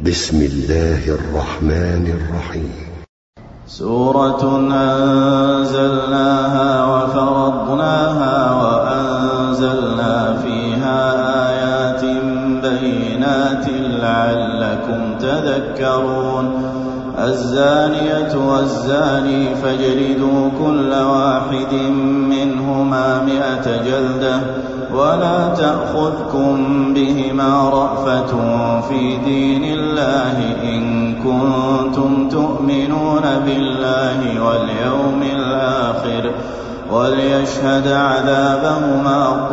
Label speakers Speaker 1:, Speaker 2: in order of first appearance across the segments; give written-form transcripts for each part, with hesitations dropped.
Speaker 1: بسم الله الرحمن الرحيم.
Speaker 2: سورة أنزلناها وفرضناها وأنزلنا فيها آيات بينات لعلكم تذكرون. الزانية والزاني فاجلدوا كل واحد منهما 100 جلدة ولا تأخذكم بهما رأفة في دين الله إن كنتم تؤمنون بالله واليوم الآخر وليشهد عذابهما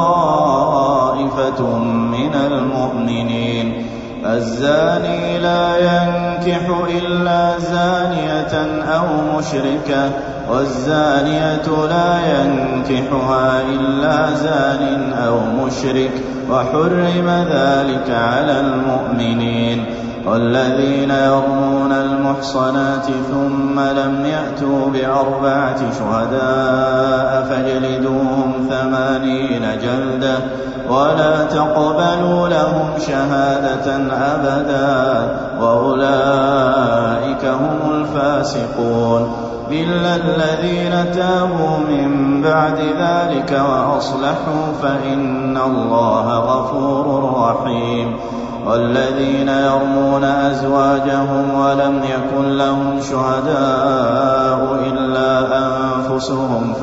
Speaker 2: طائفة من المؤمنين. الزاني لا ينكح إلا زانية أو مشركة والزانية لا ينكحها إلا زان أو مشرك وحرم ذلك على المؤمنين. والذين يرمون المحصنات ثم لم يأتوا ب4 شهداء فاجلدوهم 80 جلدة ولا تقبلوا لهم شهادة أبدا وأولئك هم الفاسقون. إلا الذين تابوا من بعد ذلك وأصلحوا فإن الله غفور رحيم. والذين يرمون أزواجهم ولم يكن لهم شهداء إلا أنفسهم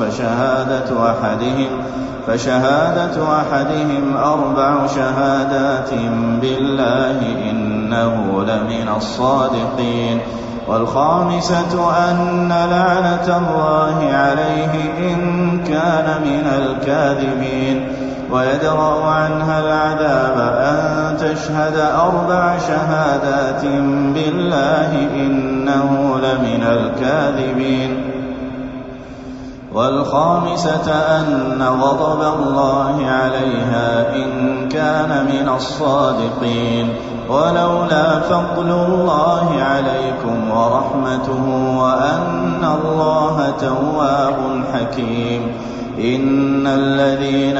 Speaker 2: فشهادة أحدهم 4 شهادات بالله إنه لمن الصادقين. والخامسة أن لعنة الله عليه إن كان من الكاذبين. ويدرأ عنها العذاب أن تشهد 4 شهادات بالله إنه لمن الكاذبين. والخامسة أن غضب الله عليها إن كان من الصادقين. ولولا فضل الله عليكم ورحمته وأن الله تواب حكيم. إن الذين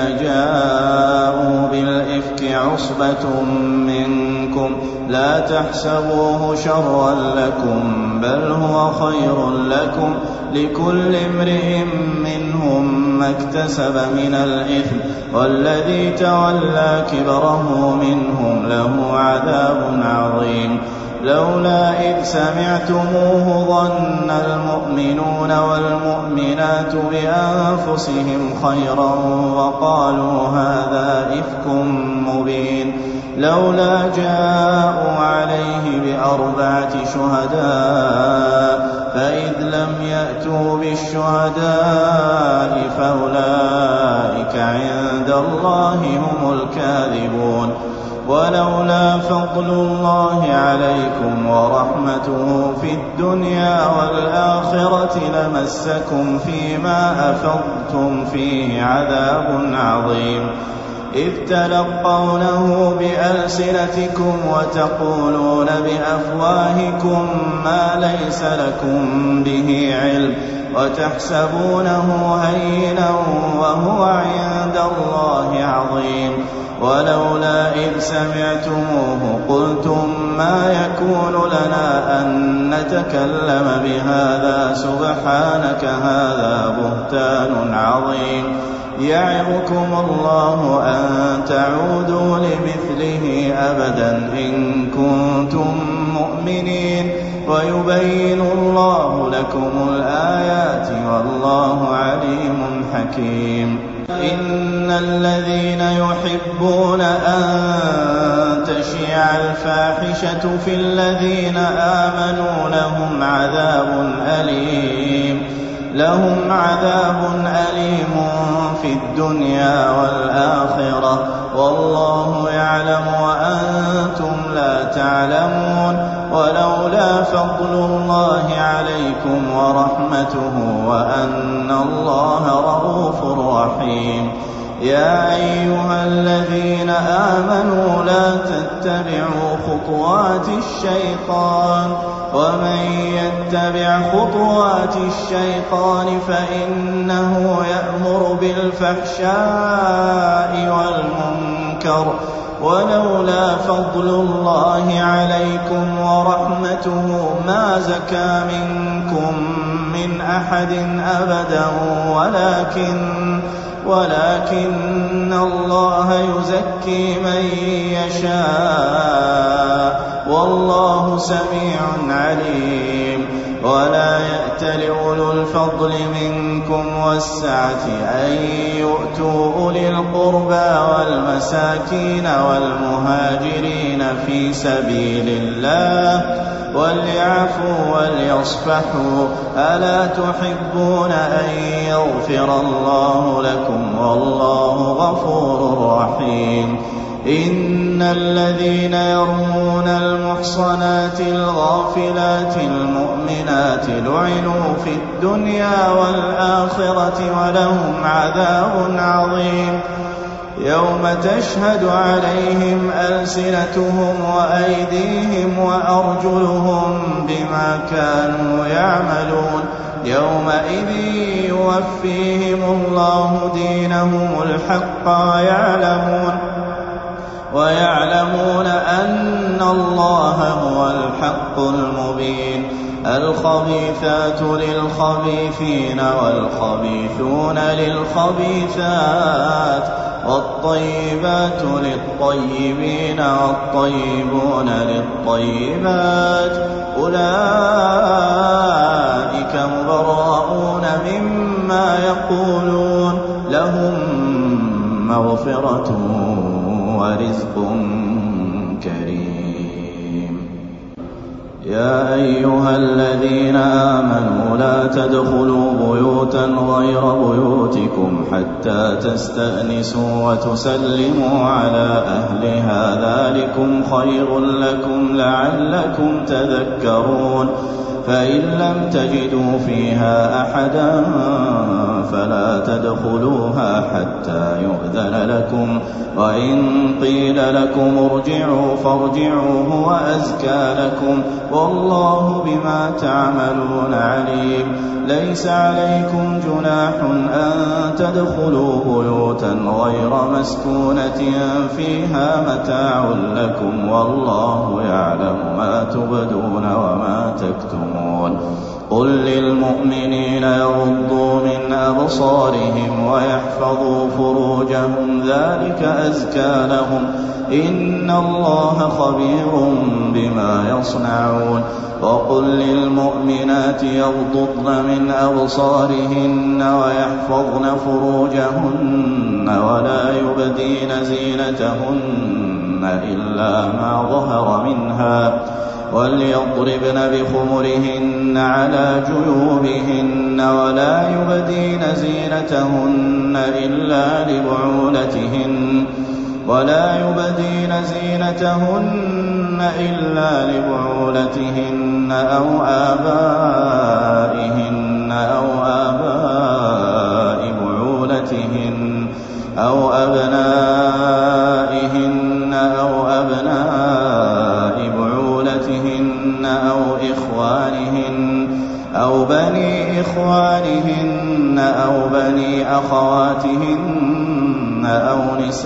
Speaker 2: جاءوا بالإفك عصبة منكم لا تحسبوه شرا لكم بل هو خير لكم لكل امرئ منهم ما اكتسب من الإثم والذي تولى كبره منهم له عذاب عظيم. لولا إذ سمعتموه ظن المؤمنون والمؤمنات بأنفسهم خيرا وقالوا هذا إفك مبين. لولا جاءوا عليه ب4 شهداء فإذ لم يأتوا بالشهداء فأولئك عند الله هم الكاذبون. ولولا فضل الله عليكم ورحمته في الدنيا والآخرة لمسكم فيما أفضتم فيه عذاب عظيم. إذ تلقونه بألسنتكم وتقولون بأفواهكم ما ليس لكم به علم وتحسبونه هينا وهو عند الله عظيم. ولولا إذ سمعتموه قلتم ما يكون لنا أن نتكلم بهذا سبحانك هذا بهتان عظيم. يعظكم الله أن تعودوا لمثله أبدا إن كنتم مؤمنين ويبين الله لكم الآيات والله عليم حكيم. إن الذين يحبون أن تشيع الفاحشة في الذين آمنوا لهم عذاب أليم في الدنيا والآخرة والله يعلم وأنتم لا تعلمون. ولولا فضل الله عليكم ورحمته وأن الله رءوف رحيم. يا أيها الذين آمنوا لا تتبعوا خطوات الشيطان ومن يتبع خطوات الشيطان فإنه يأمر بالفحشاء والمنكر ولولا فضل الله عليكم ورحمته ما زكى منكم من أحد أبدا ولكن الله يزكي من يشاء والله سميع عليم. ولا يأتل أولو الفضل منكم والسعة أن يؤتوا أولي القربى والمساكين والمهاجرين في سبيل الله وليعفوا وليصفحوا ألا تحبون أن يغفر الله لكم والله غفور رحيم. إن الذين يرمون المحصنات الغافلات المؤمنات لعنوا في الدنيا والآخرة ولهم عذاب عظيم يوم تشهد عليهم ألسنتهم وأيديهم وأرجلهم بما كانوا يعملون يومئذ يوفيهم الله دينهم الحق ويعلمون أن الله هو الحق المبين. الخبيثات للخبيثين والخبيثون للخبيثات والطيبات للطيبين والطيبون للطيبات أولئك مبرؤون مما يقولون لهم مغفرة ورزق كريم. يا أيها الذين آمنوا لا تدخلوا بيوتا غير بيوتكم حتى تستأنسوا وتسلموا على أهلها ذلكم خير لكم لعلكم تذكرون. فإن لم تجدوا فيها أحدا فلا تدخلوها حتى يؤذن لكم وإن قيل لكم ارجعوا فارجعوا هو أزكى لكم والله بما تعملون عليم. ليس عليكم جناح أن تدخلوا بيوتا غير مسكونة فيها متاع لكم والله يعلم ما تبدون وما تكتمون. قل للمؤمنين يغضوا من أبصارهم ويحفظوا فروجهم ذلك أزكى لهم إن الله خبير بما يصنعون. وقل للمؤمنات يغضضن من أبصارهن ويحفظن فروجهن ولا يبدين زينتهن إلا ما ظهر منها وليضربن بخمرهن على جيوبهن ولا يبدين زينتهن إلا لبعولتهن أو آبائهن أو آباء بعولتهن أو أبنائهن أو أبناء بعولتهن أو إخوانهن أو بني إخوانهن أو بني أخواتهن أو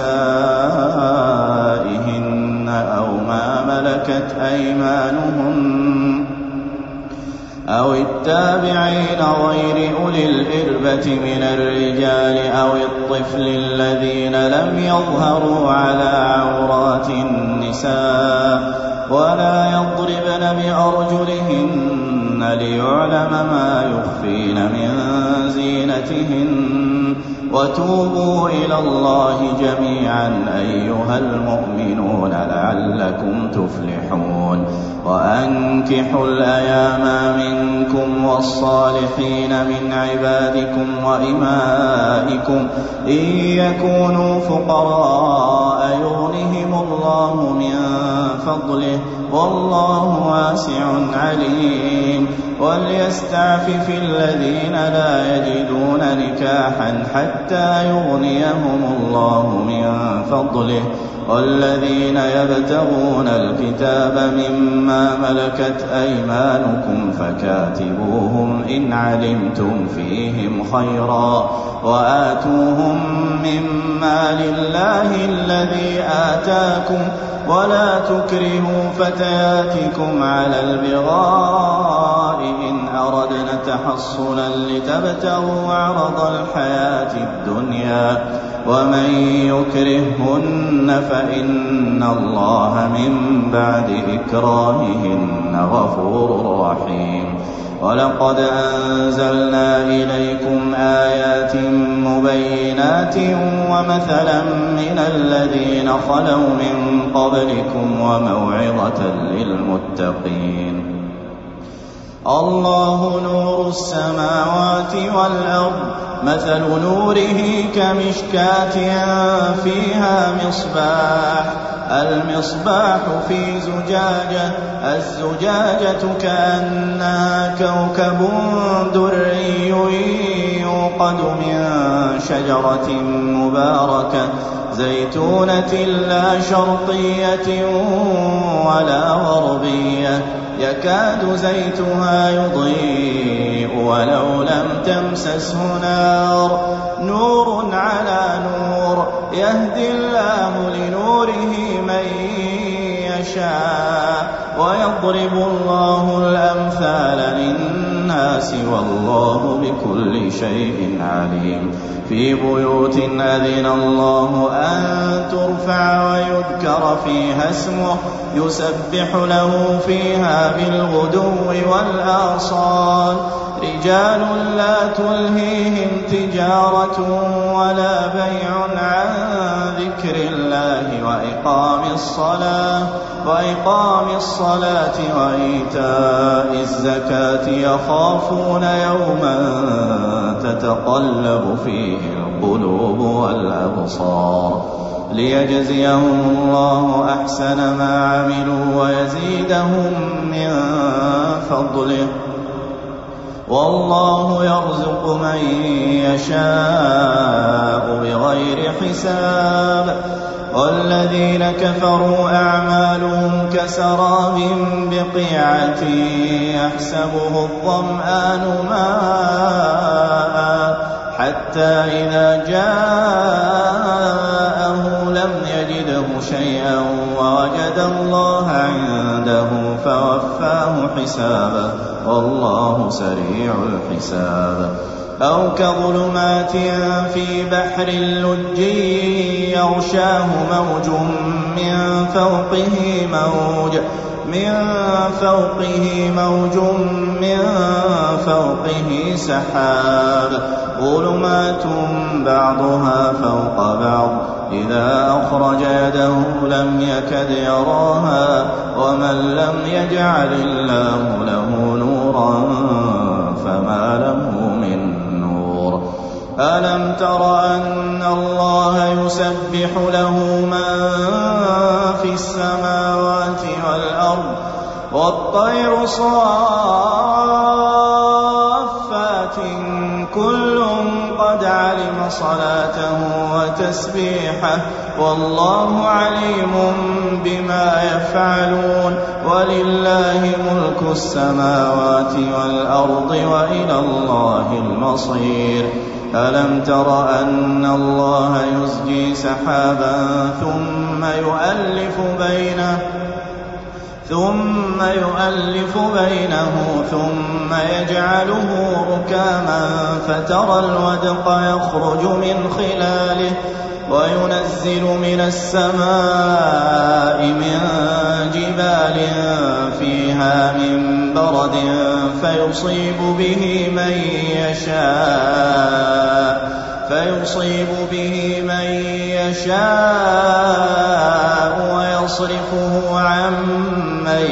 Speaker 2: نسائهن أو ما ملكت أيمانهن أو التابعين غير أولي الإربة من الرجال أو الطفل الذين لم يظهروا على عورات النساء ولا يضربن بأرجلهن ليعلم ما يخفين من زينتهن. وتوبوا إلى الله جميعا أيها المؤمنون لعلكم تفلحون. وأنكحوا الأيام منكم والصالحين من عبادكم وإمائكم إن يكونوا فقراء يغنهم الله من فضله والله واسع عليم. وليستعفف الذين لا يجدون نكاحا حتى حتى يغنيهم الله من فضله والذين يبتغون الكتاب مما ملكت أيمانكم فكاتبوهم إن علمتم فيهم خيرا وآتوهم مما لله الذي آتاكم ولا تكرهوا فتياتكم على البغاء إن أردنا تحصنا لتبتغوا عرض الحياة الدنيا ومن يكرههن فإن الله من بعد إكراههن غفور رحيم ولقد أنزلنا إليكم آيات مبينات ومثلا من الذين خلوا من قبلكم وموعظة للمتقين الله نور السماوات والأرض مثل نوره كمشكاة فيها مصباح المصباح في زجاجة الزجاجة كأنها كوكب دري يوقد من شجرة مباركة زيتونة لا شرقية ولا غربية يكاد زيتها يضيء ولو لم تمسسه نار نور على نور يهدي الله لنوره من يشاء ويضرب الله الأمثال للناس والله بكل شيء عليم في بيوت أذن الله أن ترفع ويذكر فيها اسمه يسبح له فيها بالغدو والآصال رجال لا تلهيهم تجارة ولا بيع عن ذكر الله وإقام الصلاة وإيتاء الزكاة يخافون يوما تتقلب فيه القلوب والأبصار ليجزيهم الله أحسن ما عملوا ويزيدهم من فضله والله يرزق من يشاء بغير حساب والذين كفروا أعمالهم كسراب بقيعة يحسبه الظمآن ماء حتى إذا جاءه لم يجده شيئا ووجد الله عنده فوفاه حسابه والله سريع الحساب أو كظلمات في بحر لج يغشاه موج من فوقه سحاب ظلمات بعضها فوق بعض إذا أخرج يده لم يكد يراها ومن لم يجعل الله له نورا فما له من نور ألم تر أن الله يسبح له من في السماوات والأرض والطير صافات كل قد علم صلاته وتسبيحه والله عليم بما يفعلون ولله ملك السماوات والأرض وإلى الله المصير ألم تر أن الله يزجي سحابا ثم يؤلف بينه ثم يجعله ركاما فترى الودق يخرج من خلاله وينزل من السماء من جبال فيها من برد فيصيب به من يشاء ويصرفه عن من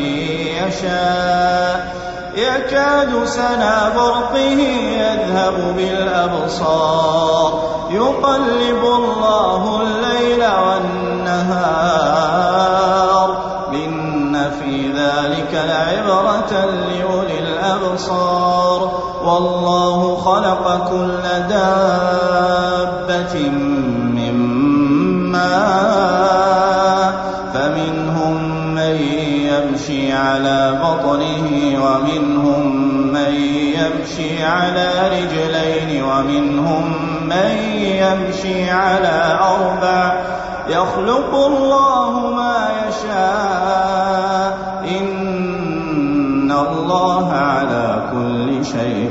Speaker 2: يشاء يكاد سنا برقه يذهب بالأبصار يقلب الله الليل والنهار إن إن في ذلك لعبرة لأولي الأبصار والله خلق كل دابة من ماء فمنهم من يمشي على بطنه ومنهم من يمشي على رجلين ومنهم من يمشي على أربع يخلق الله ما يشاء إن الله على كل شيء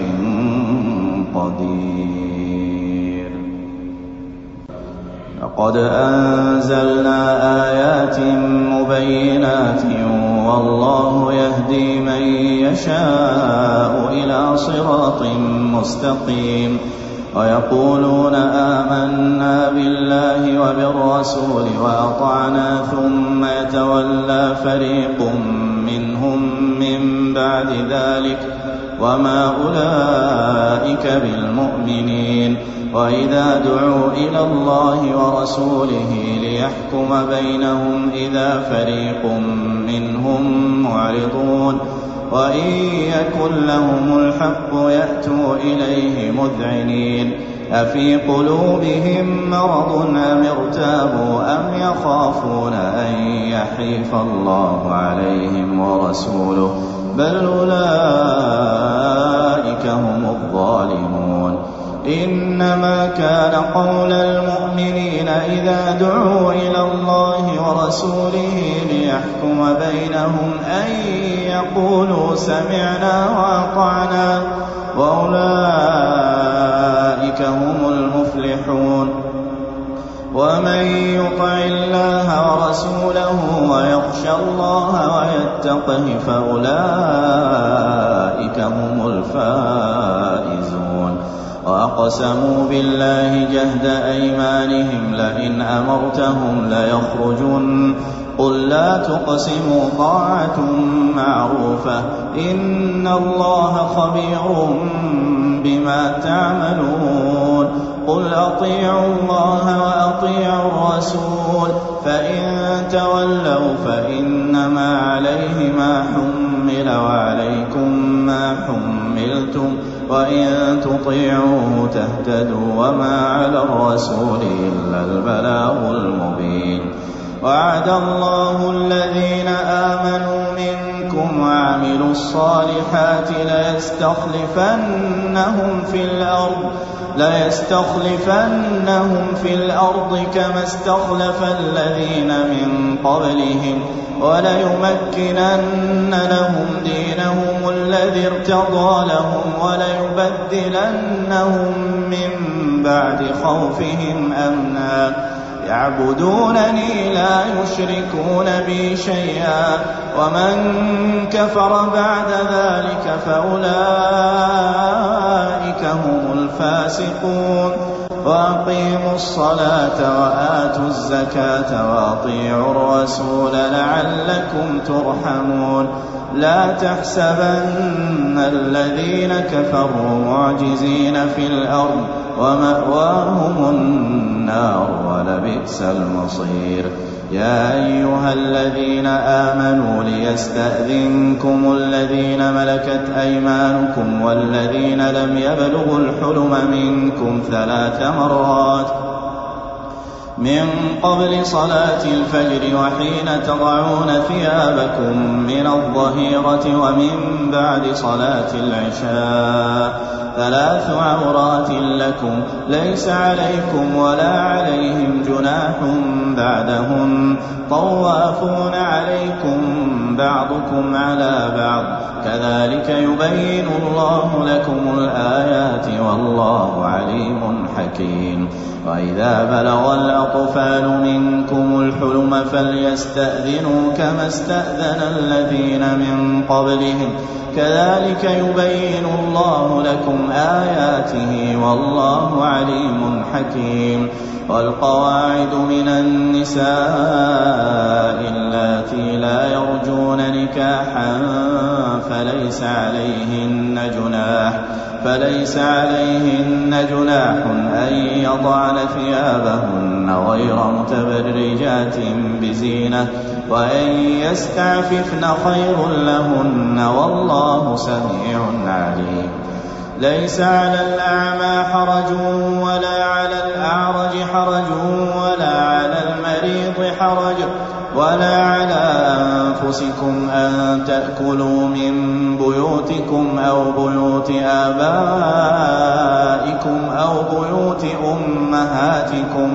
Speaker 2: قدير. لقد أنزلنا آيات مبينات والله يهدي من يشاء إلى صراط مستقيم ويقولون آمنا بالله وبالرسول وأطعنا ثم يتولى فريق منهم من بعد ذلك وما أولئك بالمؤمنين وإذا دعوا إلى الله ورسوله ليحكم بينهم إذا فريق منهم معرضون وإن يكن لهم الحق يأتوا إليه مذعنين أفي قلوبهم مرض أم ارتابوا أم يخافون أن يحيف الله عليهم ورسوله بل أولئك هم الظالمون. إنما كان قول المؤمنين إذا دعوا إلى الله ورسوله ليحكم بينهم أن يقولوا سمعنا وأطعنا وأولئك هم المفلحون. ومن يطع الله ورسوله ويخشى الله ويتقه فأولئك هم الفائزون. وأقسموا بالله جهد أيمانهم لئن أمرتهم ليخرجن قل لا تقسموا طاعة معروفة إن الله خبير بما تعملون. قل أطيعوا الله وأطيعوا الرسول فإن تولوا فإنما عليه ما حمل وعليكم ما حملتم وإن تطيعوه تهتدوا وما على الرسول إلا البلاغ المبين. وعد الله الذين آمنوا منكم وعملوا الصالحات ليستخلفنهم في الأرض كما استخلف الذين من قبلهم وليمكنن لهم دينهم الذي ارتضى لهم وليبدلنهم من بعد خوفهم أمنا يعبدونني لا يشركون بي شيئا ومن كفر بعد ذلك فأولئك هم الفاسقون. وأقيموا الصلاة وآتوا الزكاة وأطيعوا الرسول لعلكم ترحمون. لا تحسبن الذين كفروا معجزين في الأرض ومأواهم النار ولبئس المصير. يا أيها الذين آمنوا ليستأذنكم الذين ملكت أيمانكم والذين لم يبلغوا الحلم منكم 3 مرات من قبل صلاة الفجر وحين تضعون ثيابكم من الظهيرة ومن بعد صلاة العشاء 3 عورات لكم ليس عليكم ولا عليهم جناح بعدهن طوافون عليكم بعضكم على بعض كذلك يبين الله لكم الآيات والله عليم حكيم. وإذا بلغ الأطفال منكم الحلم فليستأذنوا كما استأذن الذين من قبلهم كذلك يبين الله لكم آياته والله عليم حكيم. والقواعد من النساء اللاتي لا يرجون يريدون نكاحا فليس عليهن جناح أن يضعن ثيابهن غير متبرجات بزينة وأن يستعففن خير لهن والله سميع عليم. ليس على الأعمى حرج ولا على الأعرج حرج ولا على المريض حرج ولا على أنفسكم أن تأكلوا من بيوتكم أو بيوت آبائكم أو بيوت أمهاتكم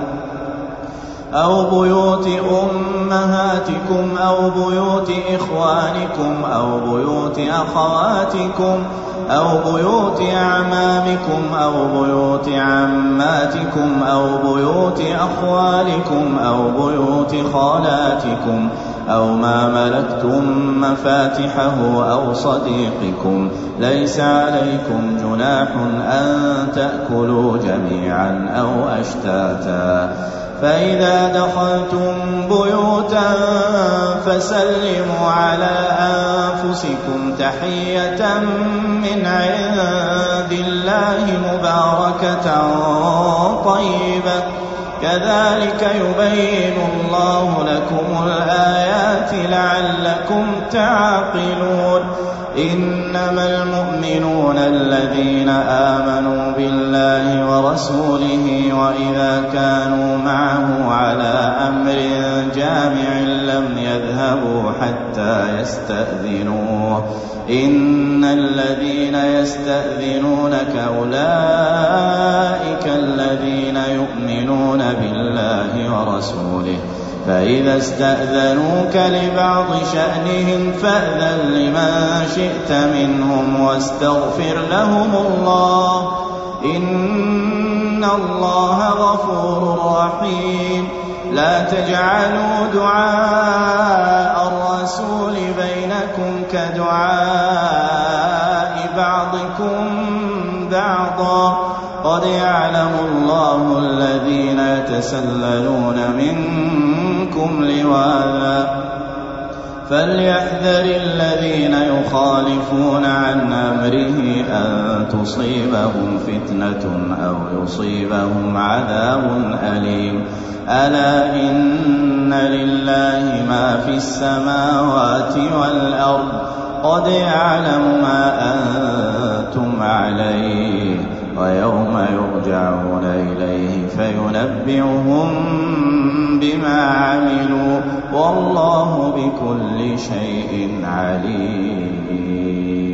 Speaker 2: أو بيوت إخوانكم أو بيوت أخواتكم أو بيوت أعمامكم أو بيوت عماتكم أو بيوت أخوالكم أو بيوت خالاتكم أو ما ملكتم مفاتحه أو صديقكم. ليس عليكم جناح أن تأكلوا جميعا أو أشتاتا. فإذا دخلتم بيوتا فسلموا على أنفسكم تحية من عند الله مباركة طيبة كذلك يبين الله لكم الآيات لعلكم تعقلون. إنما المؤمنون الذين آمنوا بالله ورسوله وإذا كانوا معه على أمر جامع لم يذهبوا حتى يستأذنوه. إن الذين يستأذنونك أولئك الذين يؤمنون بالله ورسوله فإذا استأذنوك لبعض شأنهم فأذن لمن شئت منهم واستغفر لهم الله إن الله غفور رحيم. لا تجعلوا دعاء الرسول بينكم كدعاء بعضكم بعضا قد يعلم الله الذين يتسللون منكم لواذا فليحذر الذين يخالفون عن أمره أن تصيبهم فتنة أو يصيبهم عذاب أليم. ألا إن لله ما في السماوات والأرض قد يعلم ما أنتم عليه ويوم يرجعون إليه فينبئهم بما عملوا والله بكل شيء عليم.